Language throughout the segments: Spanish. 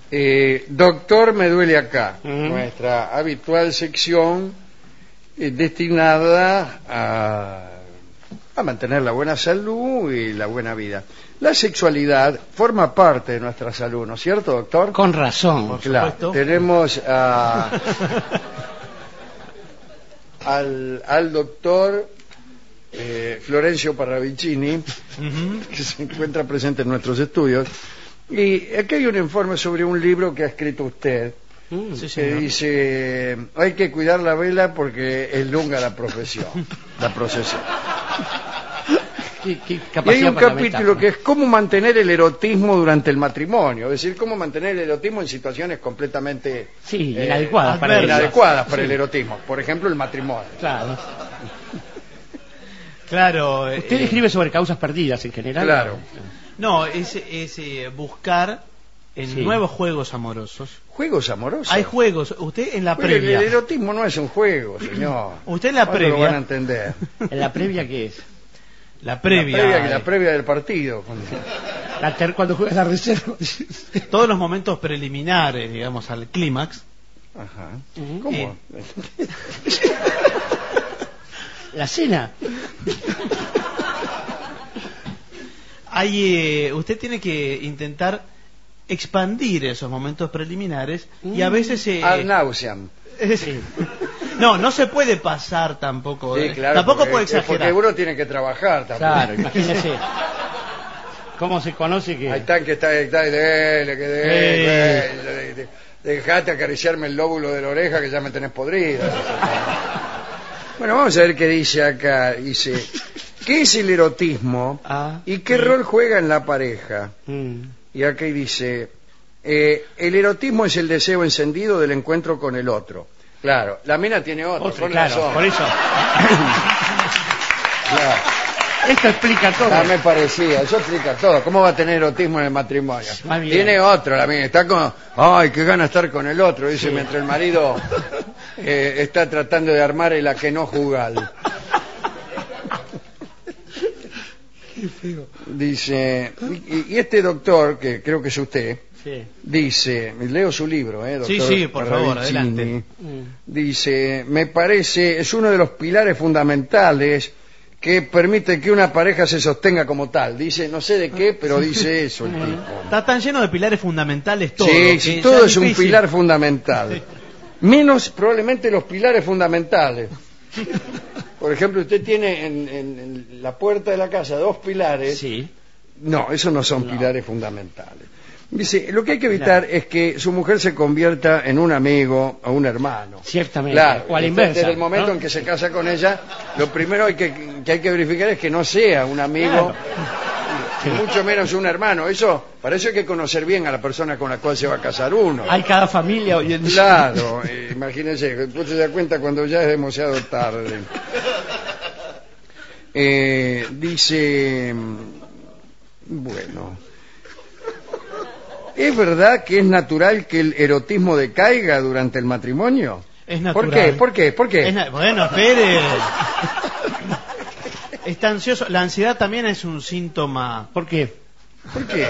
Doctor Me Duele Acá, nuestra habitual sección destinada a mantener la buena salud y la buena vida. La sexualidad forma parte de nuestra salud, ¿no es cierto, doctor? Con razón. Por Claro, supuesto. tenemos al doctor Florencio Parravicini, que se encuentra presente en nuestros estudios. Y aquí hay un informe sobre un libro que ha escrito usted, Sí, que señor. dice: hay que cuidar la vela porque es lunga la procesión. ¿Qué Y hay capacidad un para la capítulo metáfora? que es cómo mantener el erotismo durante el matrimonio, es decir, cómo mantener el erotismo en situaciones completamente Sí, inadecuadas para adversas. inadecuadas para Sí. el erotismo. Por ejemplo, el matrimonio. Claro. Claro. Usted escribe sobre causas perdidas en general. Claro. No, es buscar en Sí. nuevos juegos amorosos. ¿Juegos amorosos? Hay juegos. Usted en la Oye, el previa. erotismo no es un juego, señor. Usted en la ¿Cuándo lo previa. van a entender? ¿En la previa qué es? La previa. La previa del partido. Cuando juegas la reserva. Todos los momentos preliminares, digamos, al clímax. Ajá. Ujú. ¿Cómo? La cena. Usted tiene que intentar expandir esos momentos preliminares y a veces Ad nauseam. no se puede pasar tampoco. Sí, claro, tampoco porque, puede exagerar. porque uno tiene que trabajar también. Claro, imagínese. ¿Cómo se conoce que...? Ahí está que dejate acariciarme el lóbulo de la oreja que ya me tenés podrida. Bueno, vamos a ver qué dice acá. Dice: ¿qué es el erotismo y qué rol juega en la pareja? Y aquí dice: el erotismo es el deseo encendido del encuentro con el otro. Claro, la mina tiene otro, con claro, razón. por eso. Claro. Esto explica todo. Ya me parecía, eso explica todo. ¿Cómo va a tener erotismo en el matrimonio? Más bien. Tiene otro, la mina. Está como, ay, qué gana estar con el otro. Dice, mientras el marido está tratando de armar el aquenó jugal. Dice, y este doctor, que creo que es usted, Sí. dice, leo su libro, doctor Sí, por favor, Parravicini. adelante. Dice, me parece, es uno de los pilares fundamentales que permite que una pareja se sostenga como tal. Dice, no sé de qué, pero dice eso el tipo. Está tan lleno de pilares fundamentales todo. Sí, sí, que todo ya es un difícil. pilar fundamental. Menos probablemente los pilares fundamentales. Por ejemplo, usted tiene en la puerta de la casa 2 pilares. Sí. No, esos no son pilares fundamentales. Dice, lo que hay que evitar es que su mujer se convierta en un amigo o un hermano. Ciertamente. Claro, O a la usted, inversa. desde el momento ¿no? en que se casa con ella, lo primero que hay que verificar es que no sea un amigo, y mucho menos un hermano. Para eso hay que conocer bien a la persona con la cual se va a casar uno. Hay cada familia hoy en día. Claro, imagínense, después se da cuenta cuando ya es demasiado tarde. Dice, bueno, ¿es verdad que es natural que el erotismo decaiga durante el matrimonio? Es natural. ¿Por qué? Bueno, espere. Está ansioso. La ansiedad también es un síntoma ¿Por qué? ¿Por qué?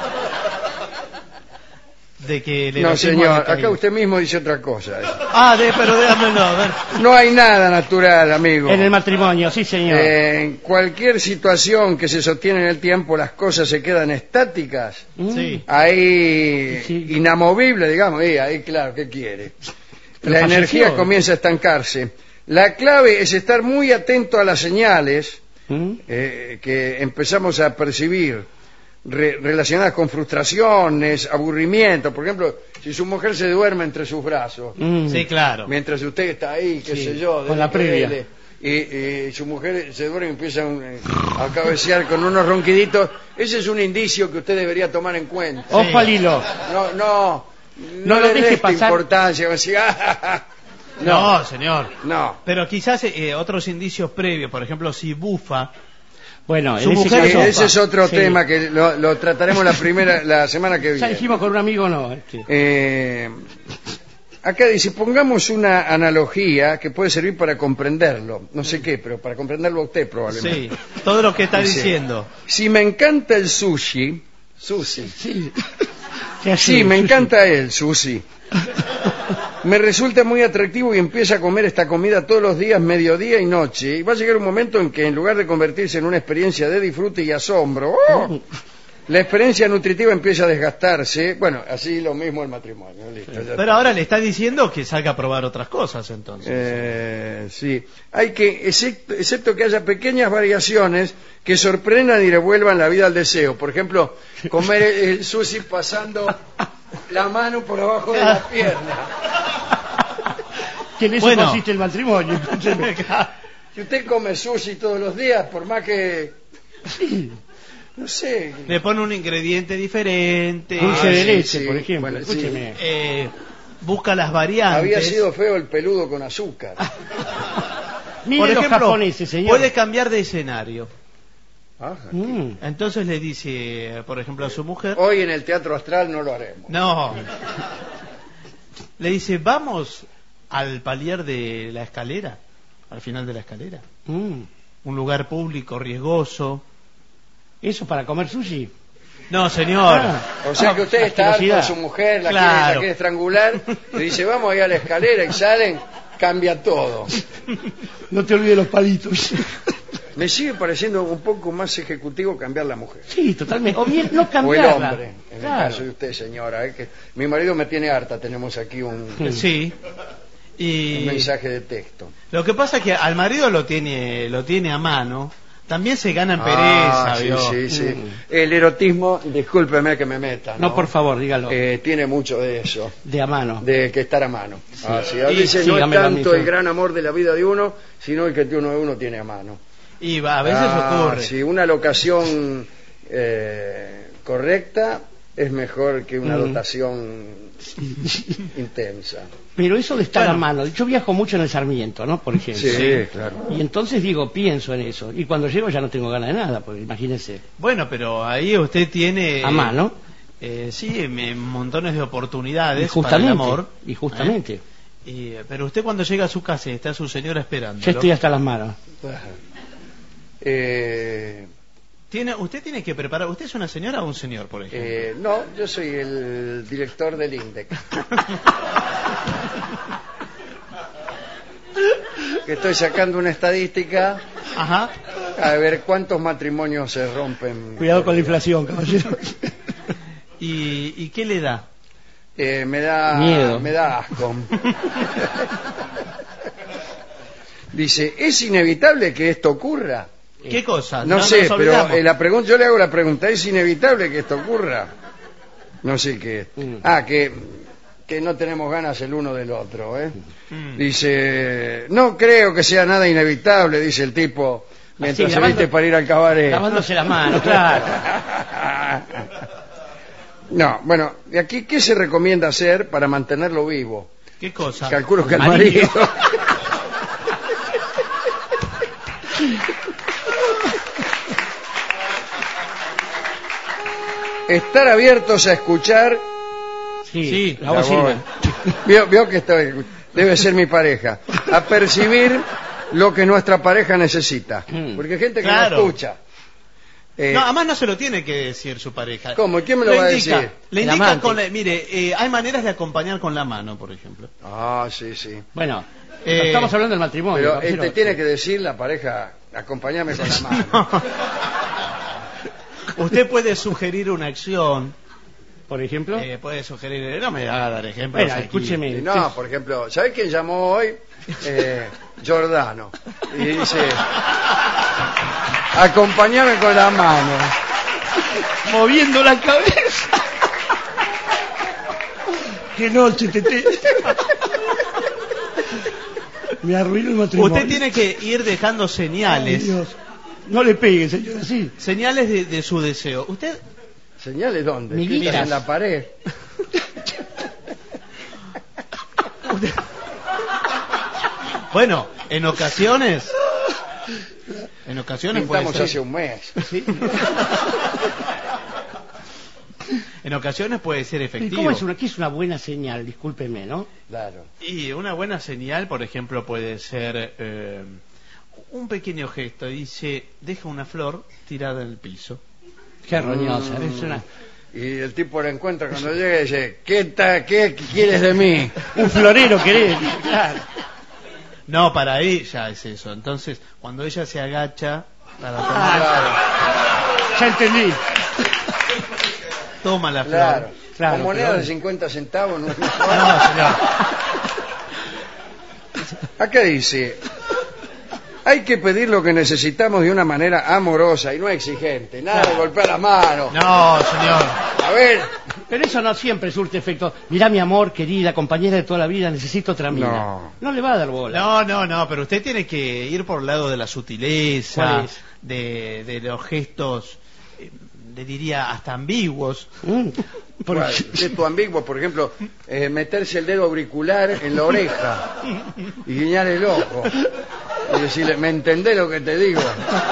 de que el No, erotismo señor, decaiga. acá usted mismo dice otra cosa. Pero déjamelo, a ver. No hay nada natural, amigo. En el matrimonio, sí, señor. En cualquier situación que se sostiene en el tiempo, las cosas se quedan estáticas. Sí. Ahí, Sí. inamovible, digamos, ahí claro, ¿qué quiere? Pero La falleció. energía comienza a estancarse. La clave es estar muy atento a las señales que empezamos a percibir relacionadas con frustraciones, aburrimiento. Por ejemplo, si su mujer se duerme entre sus brazos, Sí, claro. mientras usted está ahí, qué Sí, sé yo, con la previa. y su mujer se duerme y empieza a cabecear con unos ronquiditos, ese es un indicio que usted debería tomar en cuenta. Ojo al hilo. No No lo le deje reste pasar. importancia, así, No, señor. no. Pero quizás otros indicios previos, por ejemplo, si bufa. Bueno, Su en ese mujer caso- sopa. Ese es otro Sí. tema que lo trataremos la semana que Ya viene. dijimos con un amigo no. Acá dice, pongamos una analogía que puede servir para comprenderlo. No sé qué, pero para comprenderlo a usted probablemente. Sí, todo lo que está Dice, diciendo. Si me encanta el sushi, Sí. ¿Qué hace Sí, me sushi? encanta él, Susi. Me resulta muy atractivo y empieza a comer esta comida todos los días, mediodía y noche. Y va a llegar un momento en que en lugar de convertirse en una experiencia de disfrute y asombro, la experiencia nutritiva empieza a desgastarse. Bueno, así lo mismo el matrimonio. Listo, ya Pero ahora le está diciendo que salga a probar otras cosas entonces. sí, hay que, excepto que haya pequeñas variaciones que sorprendan y revuelvan la vida al deseo. Por ejemplo, comer el sushi pasando la mano por abajo de la pierna. Que en eso Bueno. consiste el matrimonio. Si usted come sushi todos los días, por más que, no sé, Le pone un ingrediente diferente. Dulce de sí, leche, sí. por ejemplo. Bueno, sí. Escúcheme. Busca las variantes. había sido feo el peludo con azúcar. Mire Por los ejemplo, japoneses, señor. puede cambiar de escenario. Ajá. Mm. Entonces le dice, por ejemplo, a su mujer, Hoy en el Teatro Astral no lo haremos. no. Le dice, vamos al palier de la escalera, al final de la escalera. Mm. Un lugar público, riesgoso. ¿Eso para comer sushi? No, señor. Ah. O sea que usted está harto de asquerosidad. su mujer, la Claro. quiere estrangular, le dice, vamos ahí a la escalera y salen, cambia todo. No te olvides los palitos. Me sigue pareciendo un poco más ejecutivo cambiar la mujer. Sí, totalmente. O bien no O el cambiarla. hombre, en Claro. el caso de usted, señora. Que mi marido me tiene harta, tenemos aquí un Sí. Y mensaje de texto. lo que pasa es que al marido lo tiene a mano. También se gana en pereza, sí, ¿vio? sí, sí. El erotismo, discúlpeme que me meta. No, por favor, dígalo. Tiene mucho de eso, De a mano. de que estar a mano. Sí. A veces Sí, no es dígamelo a mí, tanto el sí. gran amor de la vida de uno, sino el que uno tiene a mano. Y a veces ocurre. Sí, una locación correcta es mejor que una dotación intensa. Pero eso de estar Bueno. a mano. Yo viajo mucho en el Sarmiento, ¿no? Por ejemplo. Sí, claro. Y entonces digo, pienso en eso. Y cuando llego ya no tengo ganas de nada, porque imagínese. Bueno, pero ahí usted tiene... A mano. Sí, montones de oportunidades Y justamente. para el amor. Y justamente. Pero usted cuando llega a su casa y está su señora esperando. Ya estoy hasta las manos. Usted tiene que preparar. ¿Usted es una señora o un señor, por ejemplo? No, yo soy el director del INDEC. Que estoy sacando una estadística Ajá. a ver cuántos matrimonios se rompen. Cuidado con la inflación, caballero. ¿Y qué le da? Me da Miedo. me da asco. Dice, ¿es inevitable que esto ocurra? ¿Qué cosa? No sé, nos pero olvidamos. yo le hago la pregunta, ¿es inevitable que esto ocurra? No sé qué. Que no tenemos ganas el uno del otro, ¿eh? Dice, no creo que sea nada inevitable, dice el tipo, mientras Así, se viste para ir al cabaret. Lavándose las manos, claro. No, bueno, ¿y aquí qué se recomienda hacer para mantenerlo vivo? ¿Qué cosa? Calculo que el Marido. marido. Estar abiertos a escuchar. Sí, la voz La voz. silba. Vio que debe ser mi pareja. A percibir lo que nuestra pareja necesita. Porque hay gente que Claro. no escucha. No, además no se lo tiene que decir su pareja. ¿Cómo? ¿Quién me lo va a indica, decir? Le El indica amante. con mire, hay maneras de acompañar con la mano, por ejemplo. Sí, sí. Bueno, Eh, estamos hablando del matrimonio. Pero caballero. tiene que decir la pareja, acompáñame con la mano. Usted puede sugerir una acción, Por ejemplo. puede sugerir, no me haga dar ejemplos. Bueno, aquí. escúcheme. Y no, por ejemplo, ¿sabés quién llamó hoy? Giordano. Y dice, acompáñame con la mano. Moviendo la cabeza. Qué noche, Tete. Me arruinó el matrimonio. Usted tiene que ir dejando Ay, señales, Dios. No le pegue, señor, así. señales de su deseo. Usted, ¿Señales dónde? Miguitas. Escritas en la pared. bueno, en ocasiones puede Pintamos ser, hace un mes. en ocasiones puede ser ¿Y efectivo. cómo es qué es una buena señal? Discúlpeme, ¿no? Claro. Y una buena señal, por ejemplo, puede ser un pequeño gesto. Dice, deja una flor tirada en el piso. Qué roñosa. Es una... Y el tipo la encuentra cuando llega y dice, ¿qué quieres de mí? Un florero querés. Claro. No, para ella es eso. Entonces, cuando ella se agacha para tomar, Claro, Ya entendí. toma la flor. claro. Claro, Con monedas pero- de 50 centavos. No, No, señor. Acá dice, hay que pedir lo que necesitamos de una manera amorosa y no exigente. Nada de golpear la mano. No, señor. A ver. Pero eso no siempre surte efecto. Mirá, mi amor, querida, compañera de toda la vida, necesito otra mina. No. No le va a dar bola. No, pero usted tiene que ir por el lado de la sutileza, ¿Cuál es? de los gestos, le diría hasta ambiguos. Por ¿Cuál? Gesto ambiguo, por ejemplo, meterse el dedo auricular en la oreja y guiñar el ojo y decirle, ¿me entendés lo que te digo?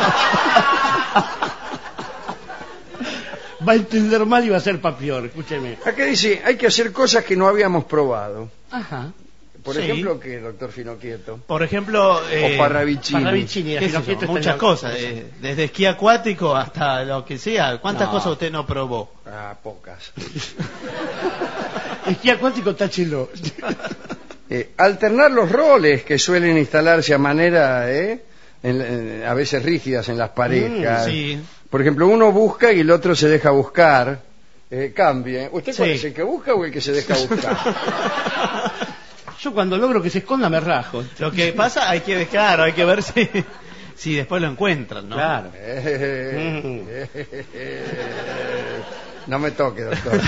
Va a entender mal y va a ser pa' peor, escúcheme. Acá dice, hay que hacer cosas que no habíamos probado. Ajá. Por Sí. ejemplo, ¿qué, doctor Finoquieto? Por ejemplo, O Parravicini. Parravicini, qué sé yo, Finoquieto está muchas en la- cosas, desde esquí acuático hasta lo que sea. ¿Cuántas No. cosas usted no probó? Ah, pocas. Esquí acuático, táchelo. Alternar los roles que suelen instalarse a manera, a veces rígidas en las parejas. Sí. Por ejemplo, uno busca y el otro se deja buscar. Cambie. ¿Usted cuál Sí. es, el que busca o el que se deja buscar? Yo cuando logro que se esconda me rajo. Lo que pasa, hay que ver, claro, hay que ver si después lo encuentran, ¿no? Claro. No me toque, doctor.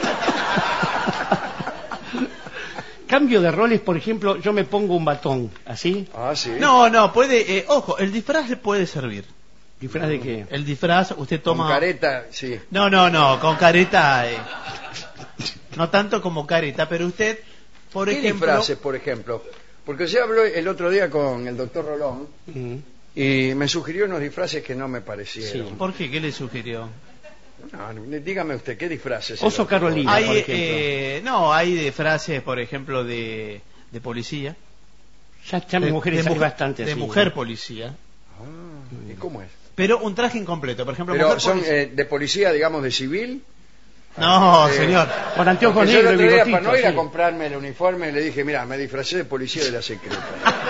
Cambio de roles, por ejemplo, yo me pongo un batón, ¿así? Ah, sí. No, puede, ojo, el disfraz le puede servir. ¿Disfraz de qué? El disfraz, usted Con toma... careta, sí. No, con careta, no tanto como careta, pero usted, por ¿Qué ejemplo... disfraces, por ejemplo? Porque yo hablé el otro día con el doctor Rolón y me sugirió unos disfraces que no me parecieron. Sí. ¿Por qué? ¿Qué le sugirió? No, dígame usted, ¿qué disfraces? Oso es, doctor? Carolina. por Hay, ejemplo. hay disfraces, por ejemplo, de policía. Ya mi mujer sale mu- bastante de así, mujer ¿no? policía. Ah, ¿y cómo es? Pero un traje incompleto, por ejemplo, Pero mujer son policía. de policía, digamos, de civil. No, eh, señor. Con anteojos Porque yo el negros y otro día, bigotito. para no ir a sí. comprarme el uniforme, le dije, mira, me disfracé de policía de la secreta.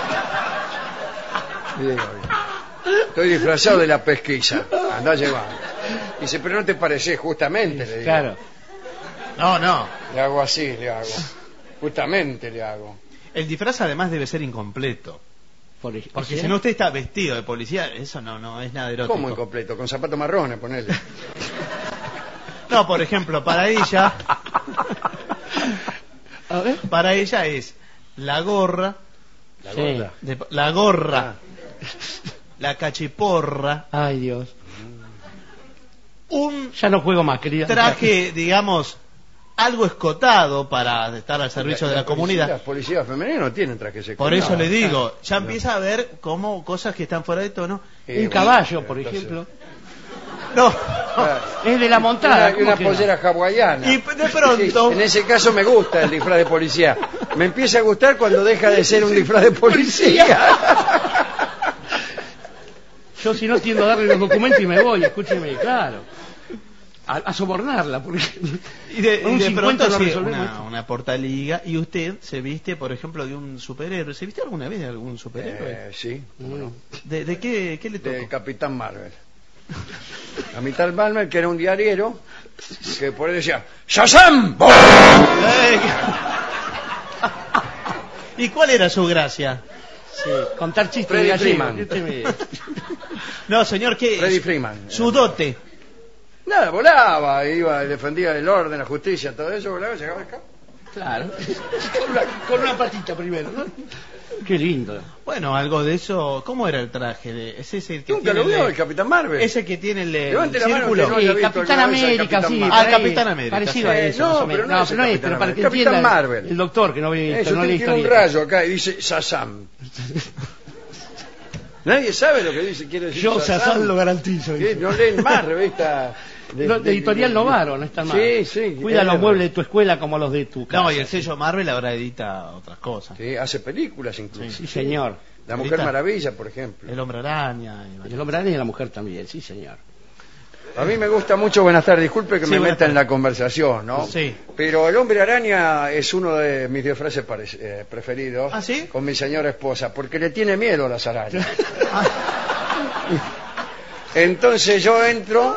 Y digo, estoy disfrazado de la pesquisa. Andá llevando. Dice, pero no te pareces justamente, le digo. Claro. No. Le hago así, le hago. Justamente le hago. El disfraz además debe ser incompleto. Porque Porque si no usted está vestido de policía, eso no es nada erótico. ¿Cómo incompleto? Con zapatos marrones, ponele. No, por ejemplo, para ella, A ver. para ella es la gorra, La Sí. gorda. la gorra, Ah. la cachiporra, Ay, Dios. un Ya no juego más, querida. traje, digamos, algo escotado para estar al servicio de la comunidad. Las policías femeninas no tienen trajes Por eso le digo, ya no. empieza a ver como cosas que están fuera de tono. Un caballo, por ejemplo. No. Es de la montada. Y ¿cómo una que no? pollera hawaiana. Y de pronto, Sí, en ese caso me gusta el disfraz de policía. Me empieza a gustar cuando deja de ser un disfraz de policía. Yo si no tiendo a darle los documentos y me voy, escúcheme, claro. A sobornarla, porque y de con un 50 pronto no sí, resolvemos esto. una portaliga y usted se viste, por ejemplo, de un superhéroe. ¿Se viste alguna vez de algún superhéroe? Sí, ¿De qué le tocó? de Capitán Marvel. Capitán Marvel, que era un diariero, que por él decía, ¡Shazam! ¡Bum! ¡Ey! ¿Y cuál era su gracia? Sí, contar chistes Freddy de gallego. Freeman. No, señor, ¿qué? Freddy Freeman. Su dote. Nada, volaba, iba, defendía el orden, la justicia, todo eso, volaba, llegaba acá. Claro. Con una patita primero, ¿no? Qué lindo. Bueno, algo de eso. ¿Cómo era el traje? ¿Es ese el que ¿Nunca tiene lo vio el el Capitán Marvel? ese que tiene el Levante la mano círculo? que no haya Sí, visto Capitán alguna vez al América, Capitán sí. Marvel. Ah, por ahí, Capitán América, Parecido a sí. eso, No, más o pero menos. no es el pero Capitán pero para que América. Capitán entienda Marvel. el doctor que no ve Eso, no lee usted tiene un historieta. rayo acá y dice Shazam. Nadie sabe lo que dice, quiere decir Yo Shazam. Sazán lo garantizo. ¿Qué? No leen más revistas De editorial Novaro, no está mal. Sí, sí. Cuida los muebles de tu escuela como los de tu casa. No, y el sello Marvel ahora edita otras cosas. Sí, hace películas incluso. Sí, señor. La Mujer Ahorita- Maravilla, por ejemplo. El Hombre Araña. El hombre araña y la mujer también, sí, señor. A mí me gusta mucho, buenas tardes, disculpe que Sí, me buenas meta en tardes. la conversación, ¿no? Sí. Pero el hombre araña es uno de mis disfraces preferidos. ¿Ah, sí? Con mi señora esposa, porque le tiene miedo a las arañas. Entonces yo entro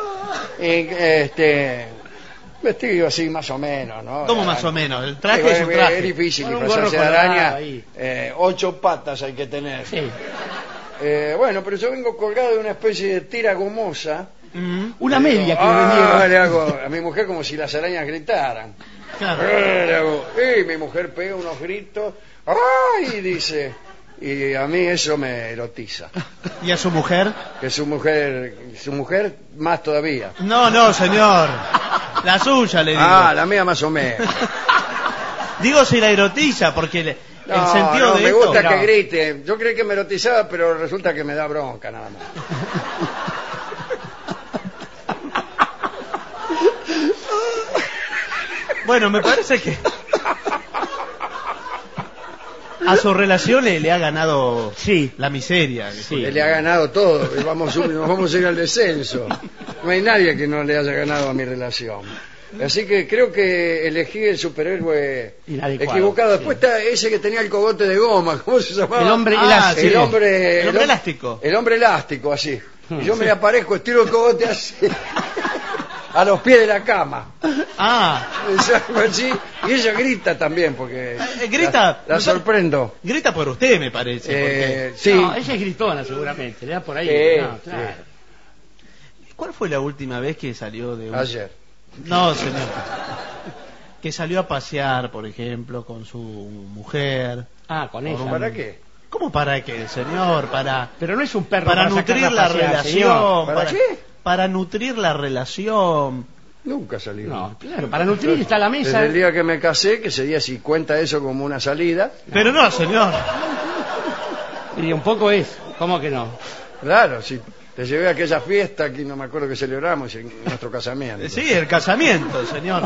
vestido así más o menos, ¿no? ¿Cómo más o menos? El traje Sí, es un traje. Es difícil Con un disfrazarse de gorro colorado araña. ahí. 8 patas hay que tener. Sí. Bueno, pero yo vengo colgado de una especie de tira gomosa. Una media que me vendieron. Le hago a mi mujer como si las arañas gritaran. Claro. Le hago, y mi mujer pega unos gritos. ¡Ay! Dice. Y a mí eso me erotiza. ¿Y a su mujer? Que su mujer más todavía. No, señor. La suya, le digo. La mía más o menos. Digo si la erotiza, porque el sentido no, de me esto... gusta No. que grite. Yo creí que me erotizaba, pero resulta que me da bronca nada más. Bueno, me parece que... A su relación le ha ganado Sí. la miseria. Sí. Le ha ganado todo. Nos vamos a ir al descenso. No hay nadie que no le haya ganado a mi relación. Así que creo que elegí el superhéroe Inadecuado, equivocado. sí. Después está ese que tenía el cogote de goma. ¿Cómo se llamaba? El hombre Ah, elástico. sí. El hombre elástico. El hombre elástico, así. Y yo me le aparezco, estiro el cogote así. A los pies de la cama. Exacto, así. Y ella grita también, porque grita. la sorprendo. Grita por usted, me parece. Sí. No, ella es gritona seguramente, le da por ahí. Sí, No, claro. porque... ¿Cuál fue la última vez que salió de un... Ayer. No, señor. Que salió a pasear, por ejemplo, con su mujer. Con ella. ¿Para qué? ¿Cómo para qué, señor? Pero no es un perro Para sacarla nutrir a la pasear, relación. señor. ¿Para qué? Para nutrir la relación. Nunca salí. No, claro, para nutrir está la mesa. Desde el día que me casé, que ese día si cuenta eso como una salida. Pero no, señor. Y un poco es, ¿cómo que no? Claro, si te llevé a aquella fiesta que no me acuerdo que celebramos en nuestro casamiento. Sí, el casamiento, señor.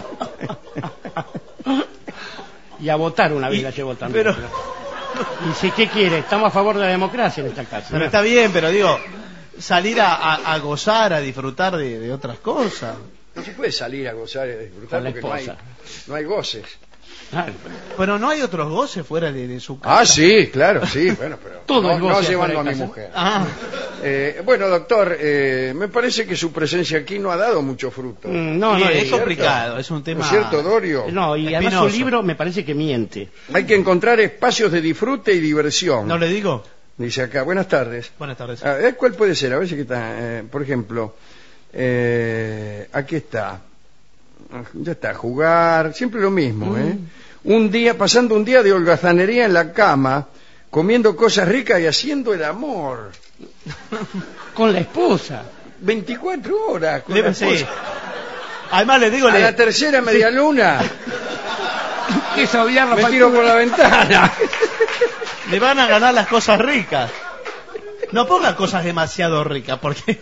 Y a votar una vez Y- la llevo también. pero- Y si, ¿qué quiere? Estamos a favor de la democracia en esta casa. Pero está bien, pero digo, salir a gozar, a disfrutar de otras cosas. No se puede salir a gozar y a disfrutar Con la porque esposa. no hay goces. Claro. Pero no hay otros goces fuera de su casa. Sí, claro, sí, bueno, pero Todo es no goce llevando a afuera mi de mujer. Ah, Bueno, doctor, me parece que su presencia aquí no ha dado mucho fruto. No, sí, no, es cierto. complicado, es un tema... ¿No es cierto, Dorio? No, y además Espinoso. su libro me parece que miente. Hay que encontrar espacios de disfrute y diversión. ¿No le digo? Dice acá, buenas tardes. Buenas tardes. A ver, ¿cuál puede ser? A ver si está. Por ejemplo, aquí está. Ya está, jugar, siempre lo mismo, ¿eh? Pasando un día de holgazanería en la cama, comiendo cosas ricas y haciendo el amor. Con la esposa. 24 horas con la Sí. esposa. Además le digo... A la tercera media luna Que es obviar la me tiro por factura. la ventana. Le van a ganar las cosas ricas. No ponga cosas demasiado ricas, porque...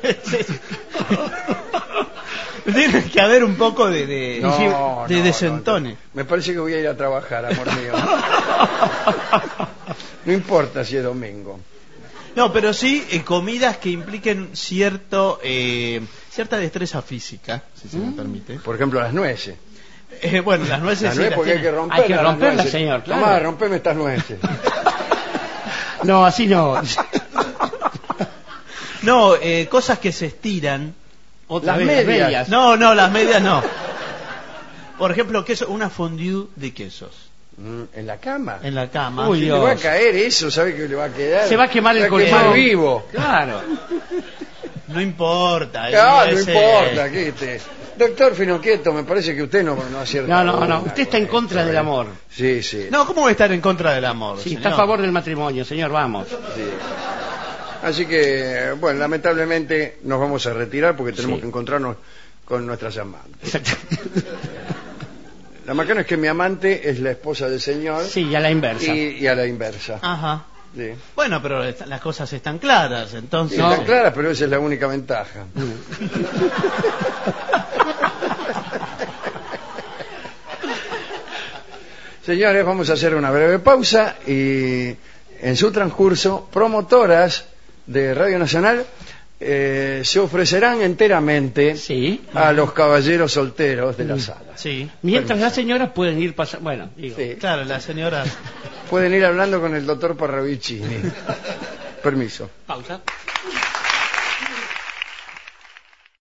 Tiene que haber un poco de desentone. no. Me parece que voy a ir a trabajar, amor mío. No importa si es domingo. No, pero sí comidas que impliquen cierta destreza física, si se me permite. Por ejemplo, las nueces. Bueno, las nueces Las sí nueces las porque hay tiene. que romperlas. Hay que las romperlas, nueces. señor, claro. Tomá, rompeme estas nueces. No, así no. No, cosas que se estiran. Otra Las vez, medias. No, las medias no. Por ejemplo, queso, una fondue de quesos En la cama. en la cama. Uy, Le Dios. va a caer eso, ¿sabe que le va a quedar? Se va a quemar el Se va a quemar colchón. vivo. Claro. No importa. No ese- importa. Doctor Finoquieto, me parece que usted no acierta. No. una Usted está con en contra esto, del ¿eh? amor. Sí, sí. No, ¿cómo voy a estar en contra del amor? Sí, señor? está a favor del matrimonio, señor, vamos. Sí. Así que, bueno, lamentablemente nos vamos a retirar porque tenemos Sí. que encontrarnos con nuestras amantes. Exacto. La macana es que mi amante es la esposa del señor Sí, y a la inversa. y a la inversa. Ajá. Sí. Bueno, pero las cosas están claras, Sí, entonces. No. están claras, pero esa es la única ventaja. Señores, vamos a hacer una breve pausa y en su transcurso, promotoras de Radio Nacional se ofrecerán enteramente Sí. a los caballeros solteros de la sala. Sí. Mientras Permiso. las señoras pueden ir pasando. Bueno, digo. Sí. Claro, la señora... Pueden ir hablando con el doctor Parravicini. Permiso. Pausa.